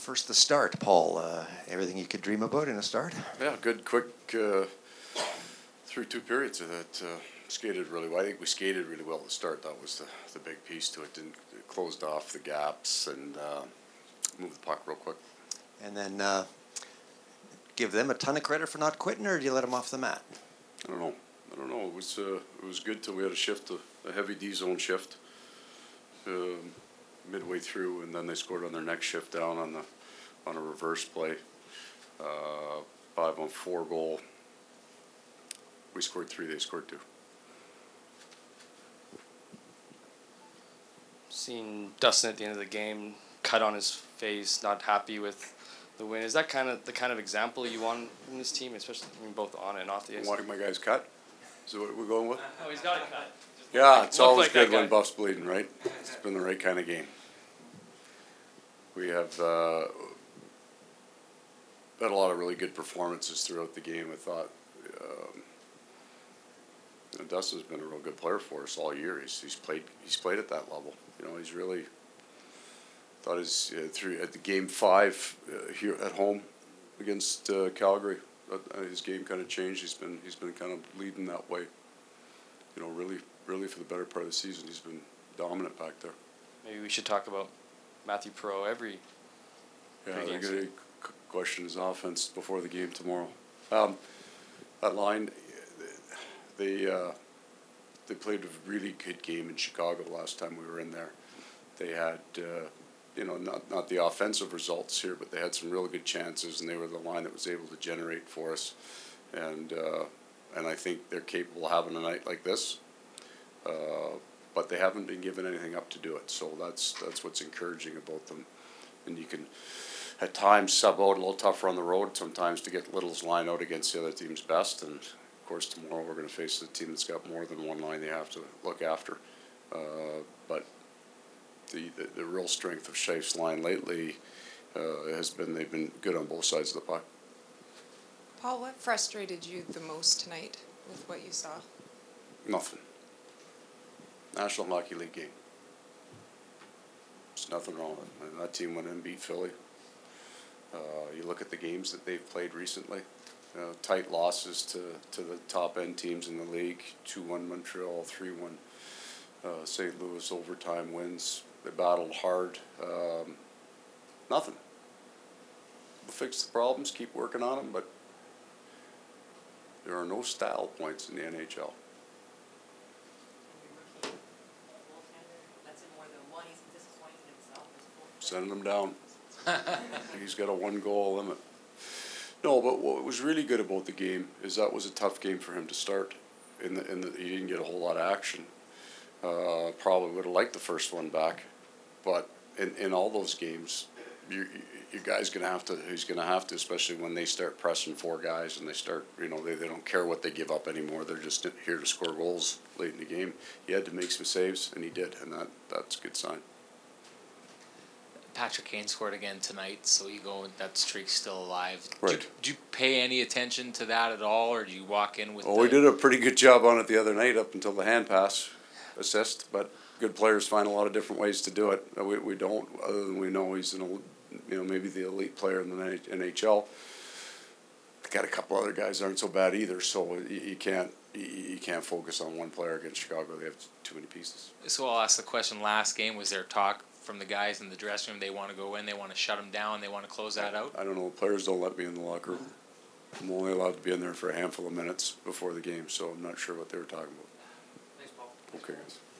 First, the start, Paul. Everything you could dream about in a start? Yeah, good, quick through two periods that skated really well. I think we skated really well at the start. That was the big piece to it. It closed off the gaps and moved the puck real quick. And then give them a ton of credit for not quitting, or do you let them off the mat? I don't know. It was good till we had a shift, a heavy D zone shift midway through, and then they scored on their next shift down on a reverse play, 5-on-4 goal. We scored 3. They scored 2. Seen Dustin at the end of the game, cut on his face, not happy with the win. Is that the kind of example you want from this team, especially both on and off the ice? Wanting my guys cut? Is that what we're going with? Oh, he's got a cut. Yeah, it's always good when Buff's bleeding, right? It's been the right kind of game. We have had a lot of really good performances throughout the game. I thought Dustin's been a real good player for us all year. He's played at that level. He's really thought through at the game 5 here at home against Calgary. His game kind of changed. He's been kind of leading that way. Really for the better part of the season, he's been dominant back there. Maybe we should talk about Matthew Perreault every. Yeah, they're going to question his offense before the game tomorrow. That line, they played a really good game in Chicago last time we were in there. They had, not the offensive results here, but they had some really good chances, and they were the line that was able to generate for us. And I think they're capable of having a night like this. But they haven't been given anything up to do it, so that's what's encouraging about them. And you can, at times, sub out a little tougher on the road sometimes to get Little's line out against the other team's best. And of course, tomorrow we're going to face a team that's got more than one line they have to look after. But the real strength of Scheif's line lately has been they've been good on both sides of the puck. Paul, what frustrated you the most tonight with what you saw? Nothing. National Hockey League game. There's nothing wrong with it. That team went in and beat Philly. You look at the games that they've played recently. Tight losses to the top end teams in the league. 2-1 Montreal, 3-1 St. Louis, overtime wins. They battled hard. Nothing. We'll fix the problems, keep working on them, but there are no style points in the NHL. Sending him down. He's got a 1-goal limit. No, but what was really good about the game is that was a tough game for him to start. He didn't get a whole lot of action. Probably would have liked the first one back, but in all those games, your guy's he's gonna have to, especially when they start pressing 4 guys and they start, they don't care what they give up anymore. They're just here to score goals late in the game. He had to make some saves, and he did, and that's a good sign. Patrick Kane scored again tonight, so that streak's still alive. Right. Do you pay any attention to that at all, or do you walk in with? We did a pretty good job on it the other night up until the hand pass assist, but good players find a lot of different ways to do it. We don't, other than we know he's maybe the elite player in the NHL. Got a couple other guys that aren't so bad either, so you can't focus on one player against Chicago. They have too many pieces. So I'll ask the question. Last game, was there talk from the guys in the dressing room? They want to go in, they want to shut them down, they want to close that out? I don't know. Players don't let me in the locker room. I'm only allowed to be in there for a handful of minutes before the game, so I'm not sure what they were talking about. Thanks, Paul. Okay, guys.